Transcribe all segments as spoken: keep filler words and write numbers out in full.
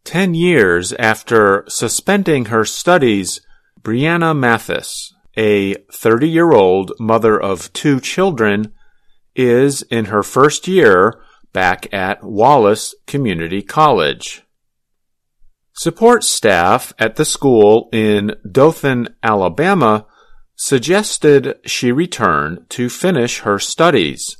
Ten years after suspending her studies, Brianna Mathis, a thirty-year-old mother of two children, is in her first year back at Wallace Community College. Support staff at the school in Dothan, Alabama, suggested she return to finish her studies.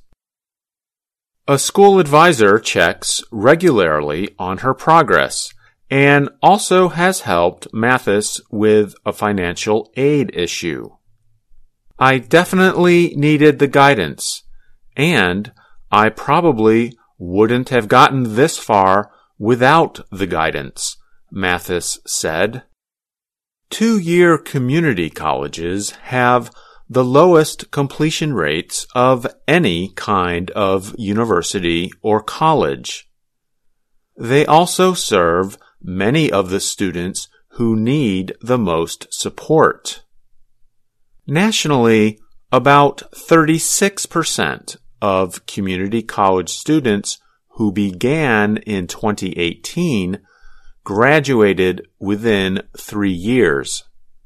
A school advisor checks regularly on her progress and also has helped Mathis with a financial aid issue. I definitely needed the guidance, and I probably wouldn't have gotten this far without the guidance, Mathis said. Two-year community colleges have the lowest completion rates of any kind of university or college. They also serve many of the students who need the most support. Nationally, about thirty-six percent of community college students who began in twenty eighteen graduated within three years.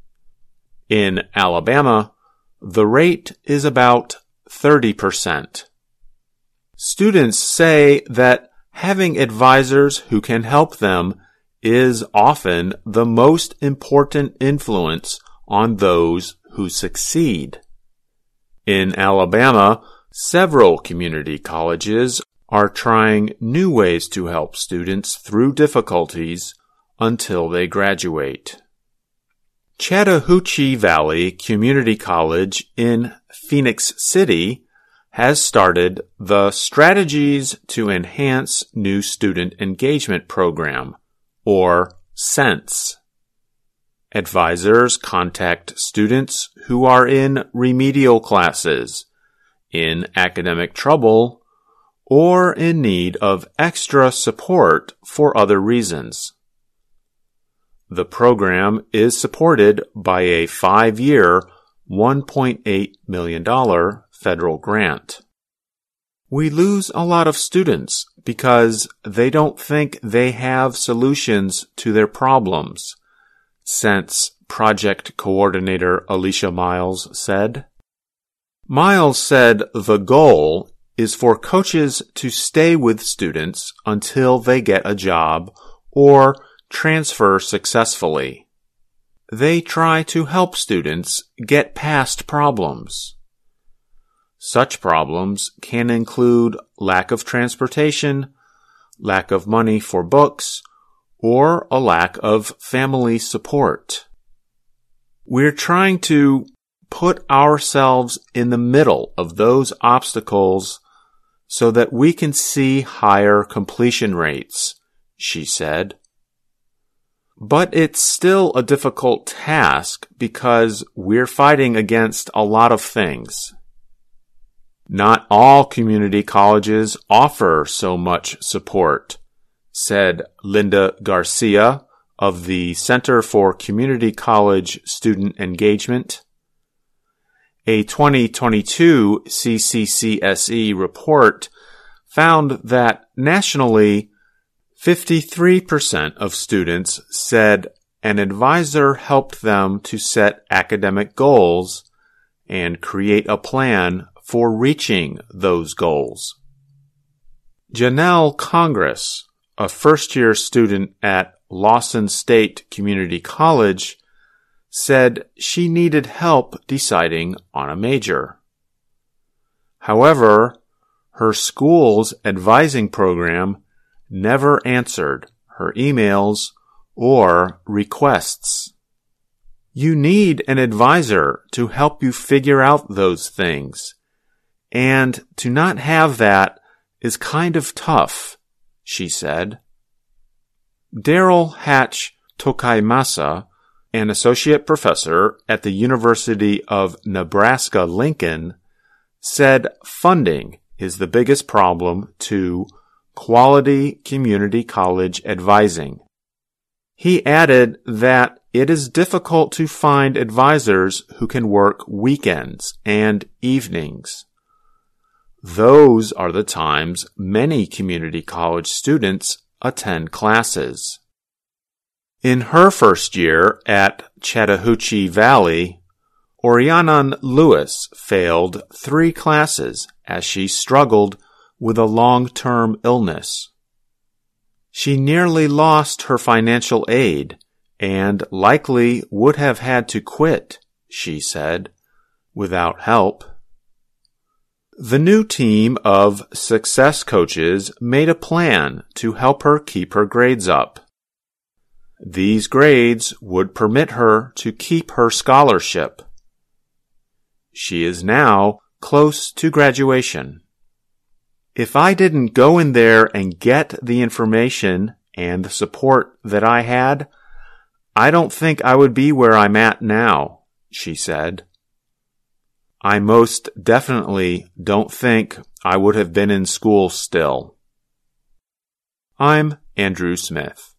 In Alabama, the rate is about thirty percent. Students say that having advisors who can help them is often the most important influence on those who succeed. In Alabama, several community colleges are trying new ways to help students through difficulties until they graduate. Chattahoochee Valley Community College in Phoenix City has started the Strategies to Enhance New Student Engagement program, or SENSE. Advisors contact students who are in remedial classes, in academic trouble, or in need of extra support for other reasons. The program is supported by a five-year, one point eight million dollars federal grant. We lose a lot of students because they don't think they have solutions to their problems, SENSE project coordinator Alicia Miles said. Miles said the goal is for coaches to stay with students until they get a job or transfer successfully. They try to help students get past problems. Such problems can include lack of transportation, lack of money for books, or a lack of family support. We're trying to put ourselves in the middle of those obstacles so that we can see higher completion rates, she said. But it's still a difficult task because we're fighting against a lot of things. Not all community colleges offer so much support, said Linda Garcia of the Center for Community College Student Engagement. A twenty twenty-two C C C S E report found that nationally, fifty-three percent of students said an advisor helped them to set academic goals and create a plan for reaching those goals. Janelle Congress, a first-year student at Lawson State Community College, said she needed help deciding on a major. However, her school's advising program never answered her emails or requests. You need an advisor to help you figure out those things, and to not have that is kind of tough, she said. Daryl Hatch Tokaimasa, an associate professor at the University of Nebraska-Lincoln, said funding is the biggest problem to quality community college advising. He added that it is difficult to find advisors who can work weekends and evenings. Those are the times many community college students attend classes. In her first year at Chattahoochee Valley, Orianan Lewis failed three classes as she struggled with a long-term illness. She nearly lost her financial aid and likely would have had to quit, she said, without help. The new team of success coaches made a plan to help her keep her grades up. These grades would permit her to keep her scholarship. She is now close to graduation. If I didn't go in there and get the information and the support that I had, I don't think I would be where I'm at now, she said. I most definitely don't think I would have been in school still. I'm Andrew Smith.